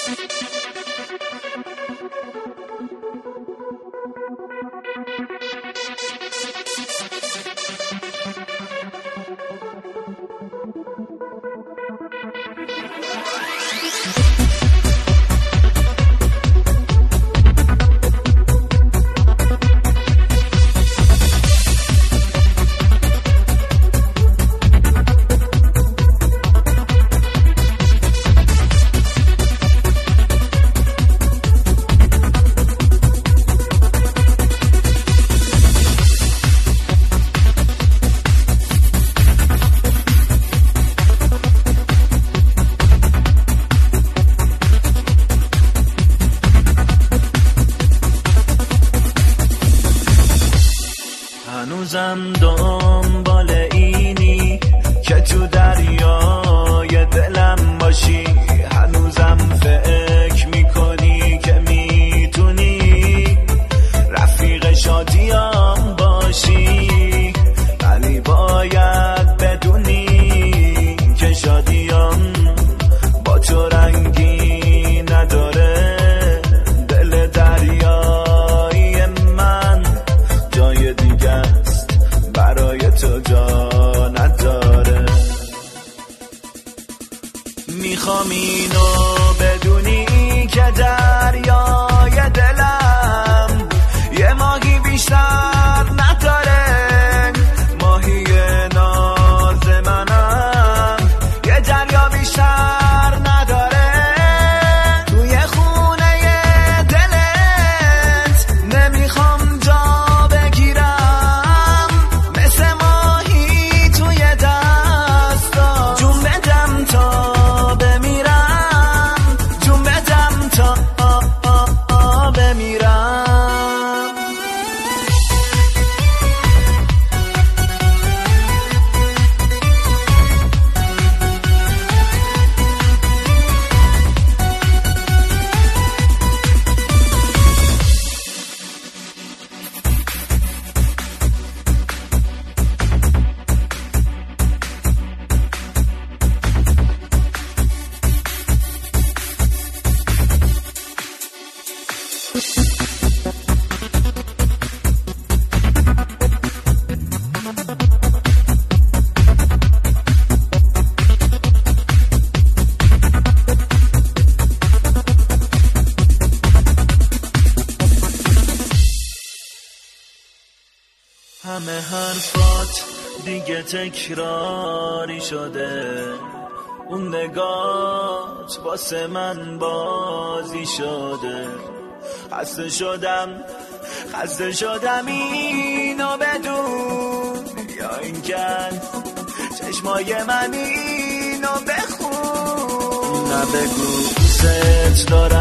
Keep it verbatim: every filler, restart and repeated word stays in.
هنوزم دنبال اینی که تو دریای دلم باشی، هنوزم فکر میکنی که میتونی رفیق شادیام باشی، ولی باید بدونی که شادیام با تو رنگی نداره. دل دریایی من جای دیگه است، برای تو جا نداره. میخوام اینو بدونی که دریای دلم یه ماهی بیشتر نداره، ماهی ناز منم یه دریا بیشتر نداره. توی خونه دلت نمیخوام جا بگیرم، مثل ماهی توی دستا جون بدم تا بمیرم، جون بدم تا بمیرم. همه حرفات دیگه تکراری شده، اون نگات واسه من بازی شده. خسته شدم خسته شدم اینو بدون، یا اینکه چشمای من اینو بخون. نبگو دوست دارم